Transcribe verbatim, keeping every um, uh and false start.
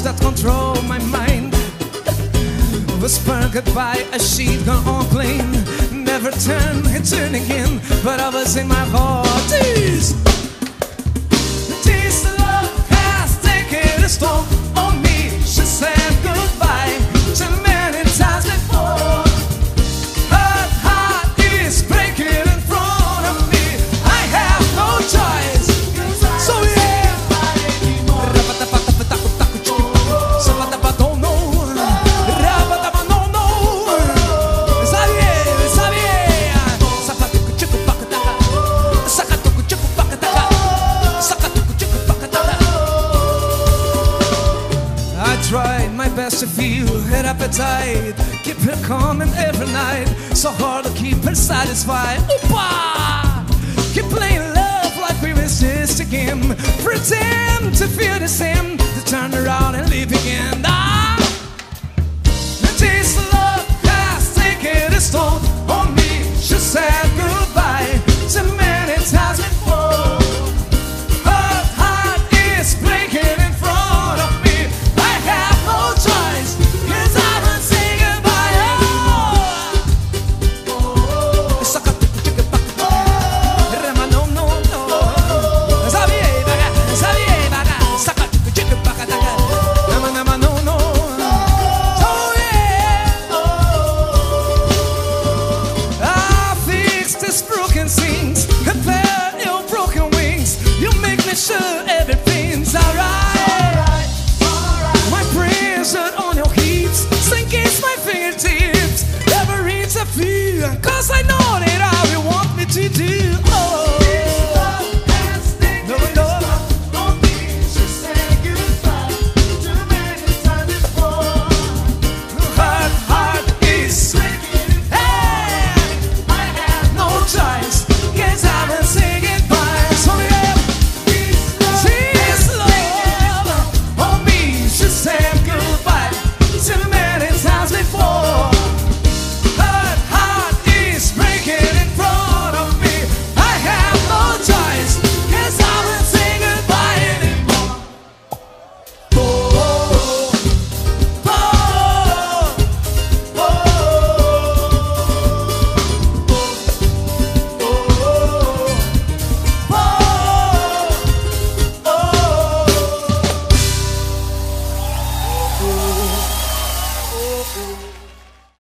that control my mind. Whisper goodbye as she'd gone on plane. Never turn, it turn again, but I was in my heart. Tease, tease, the love has taken its toll on me. She said goodbye to many times before. Her heart is breaking in front of me. I have no choice. So yeah. Tried my best to feel her appetite, keep her coming every night, so hard to keep her satisfied. Oopa! Keep playing love like we resist again, pretend to feel the same, to turn around and leave again.